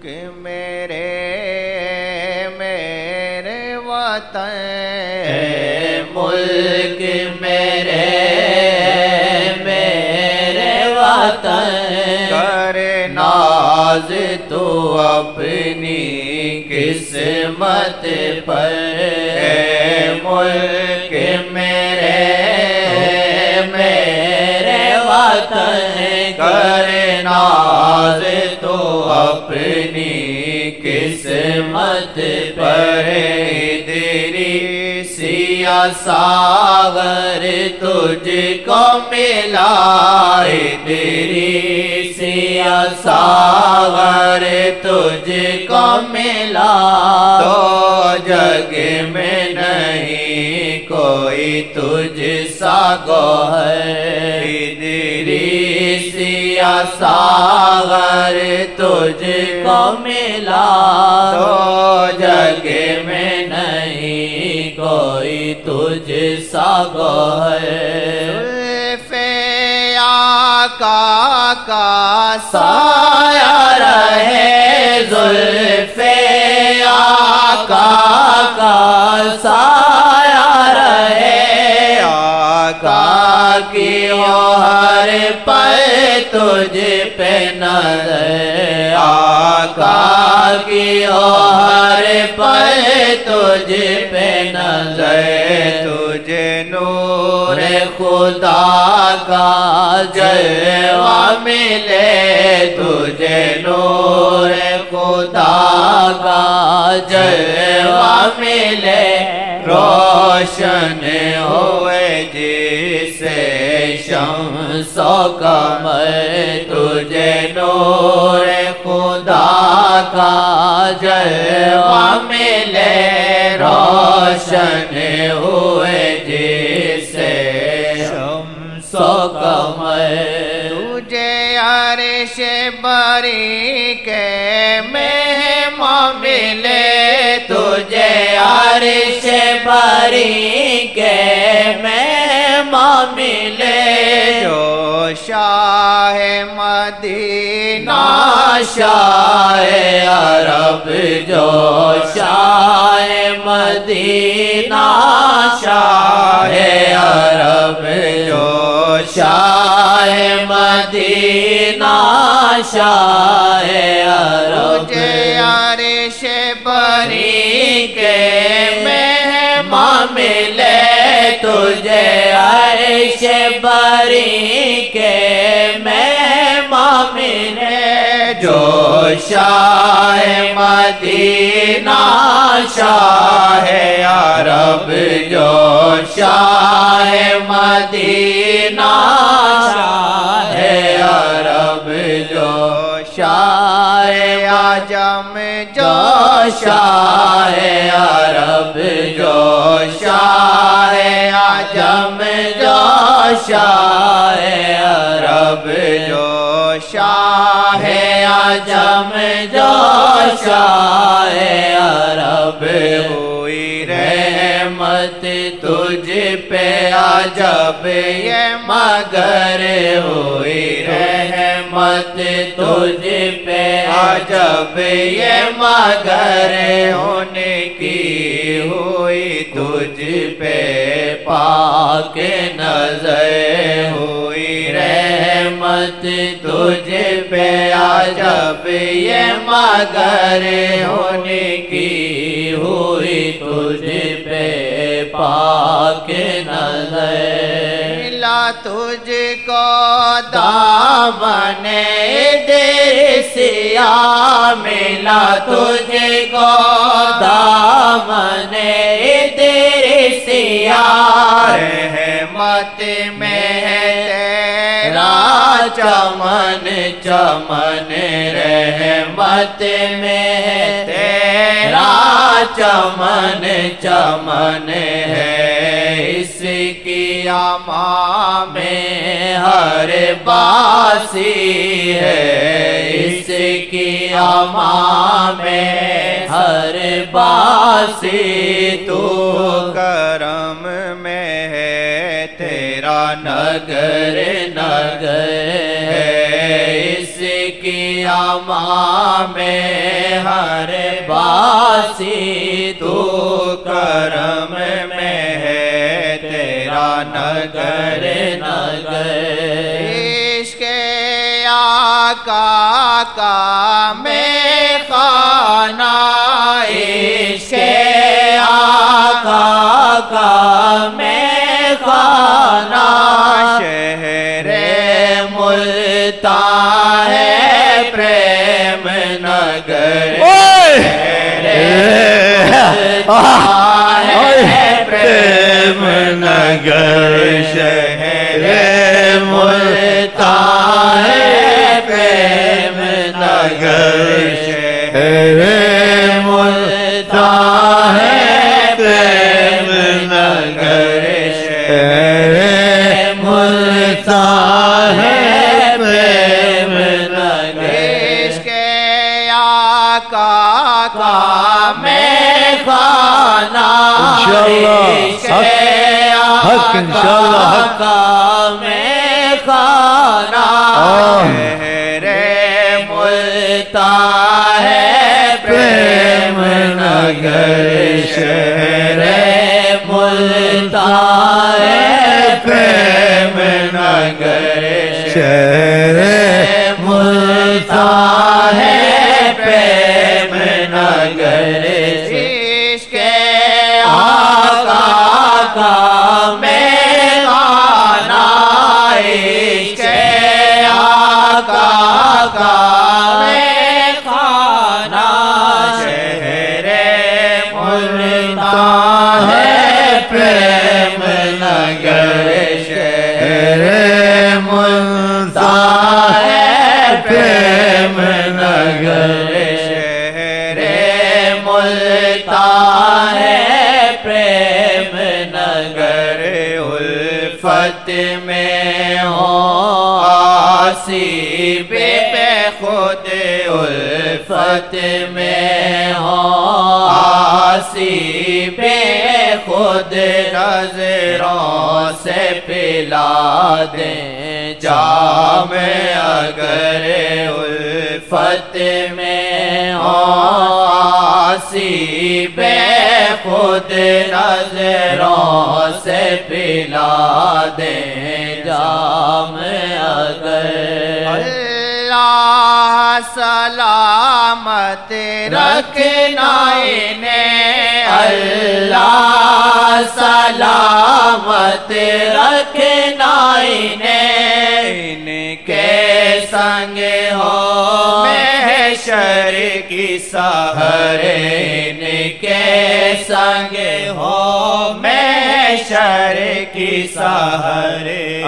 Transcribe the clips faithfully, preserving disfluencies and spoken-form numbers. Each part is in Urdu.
ملک میرے میرے وطن اے ملک میرے میرے وطن کر ناز تو اپنی قسمت پر اے ملک میرے میرے وطن کر ناز تو اپنی قسمت پر ادریسیہ ساغر تجھ کو ملا ادریسیہ ساغر تجھ کو ملا تو جگ میں نہیں کوئی تجھ سا گوہر ادریسیہ ساغر تجھ کو ملا تو جگ میں نہیں کوئی تجھ سا گوہر آقا کا سایہ رہے زلف آقا کا سایہ رہے آقا کی ہر پہ تجھ پہ نظر آقا کی ہر پہ تجھ پہ نظر تجھے نور خدا کا جلوہ ملے تجھے نور خدا کا جلوہ ملے روشن ہوئے جیسے شمس و قمر تجھے نور خدا کا جلوہ ملے روشن ہوئے جیسے شمس و قمر تجھے عرش بری کے مہمان ملے تجھے عرش بری کے مہمان ملے جو شاہ مدینہ شاہ عرب جو شاہ مدینہ شاہ عرب جو شاہ مدینہ شاہ عرب تجھے عرش بری کے مہمان ملے تجھے عرش بری کے مہمان ملے جو شاہ مدینہ شاہ عرب جو شاہ مدینہ شاہ عرب جو شاہ عجم جو شاہ عرب جو شاہ عجم جو شاہ عرب جو شاہ عجم جو شاہ عرب ہوئی رحمت تجھ پہ عجب یہ مگر ہوئی رحمت تجھ پہ عجب یہ مگر ان کی ہوئی تجھ پہ پاک نظر ہوئی رحمت تجھ پہ عجب یہ مگر ان کی ہوئی تجھ پہ پاک نظر ملا تجھ کو دامن ادریسیہ ملا تجھ کو دامن ادریسیہ رحمت میں تیرا چمن چمن رحمت میں تیرا چمن چمن ہے اس کی اما میں ہر باسی ہے اس کی اما میں ہر باسی تو کرم میں ہے تیرا نگر نگر ہے اس کی امان میں ہر باسی تو کرم میں ہے تیرا نگر نگر عشق آقا کا میں خانہ عشق آقا کا میں خانہ شہر ملتان ہے پریم نگر پریم نگر شہر ملتان ہے پریم نگر شہر ملتان ہے پریم نگر شہر ملتان ہے پریم نگر عشق آقا کا میں خانہ حق انشاءاللہ حق کا میں خانہ شہر ملتان ہے پریم نگر شہر ملتان ہے پریم نگر شہر ملتان ہے پریم نگر عشق آقا کا میں خانہ عشق آقا کا میں خانہ شہر ملتان ہے پریم نگر شہر ملتان ہے پریم نگر شہر ملتان ہے پریم نگر الفت میں ہو آسی بے خود الفت میں ہو آسی بے خود نظروں سے پلا دیں جام اگر الفت میں ہو آسی بے خود نظروں سے پلا دیں جام اگر اللہ سلامت رکھنا انہیں اللہ سلامت رکھنا انہیں ان کے سنگ ہو محشر کی سحر ان کے سنگ ہو محشر کی سحر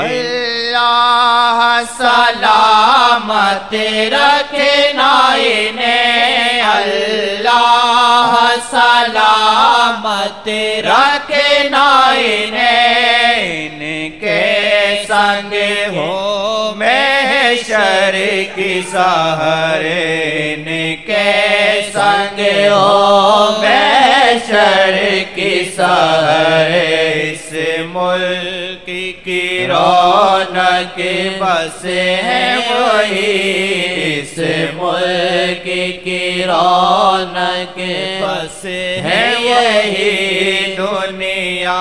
اللہ سلامت رکھنا انہیں اللہ سلامت رکھنا انہیں ان کے سنگ ہو محشر کی سحر ان کے سنگ ہو محشر کی سحر اس ملک کی رونق بس ہے وہی اس ملک کی رونق بس ہے ہے یہی دنیا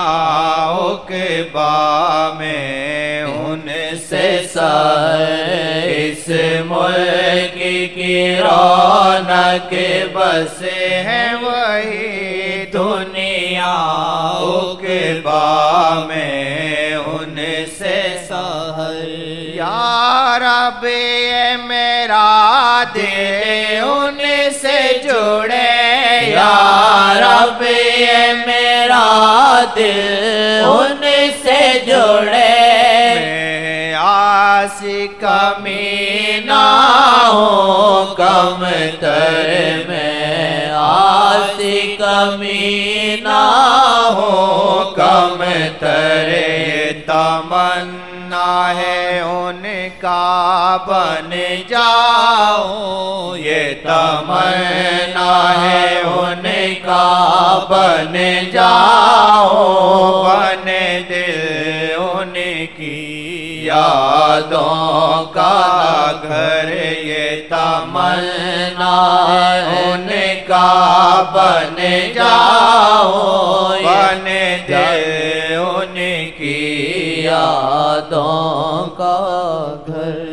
عقبا میں ان سے سر اس ملک کی رونق بس ہے وہی دنیا عقبا میں ان سے سحر یا رب یہ میرا دل ان سے جڑے یا رب یہ میرا دل ان سے جڑے میں آس کمی نہ ہوں کم تر میں آس کمی نہ ہوں کم تر تمنا ہے ان کا بن جاؤں یہ تمنا ہے ان کا بن جاؤں بن دل ان کی یادوں کا گھر یہ تمنا ان کا بن جاؤ بن دل ان کی یادوں کا گھر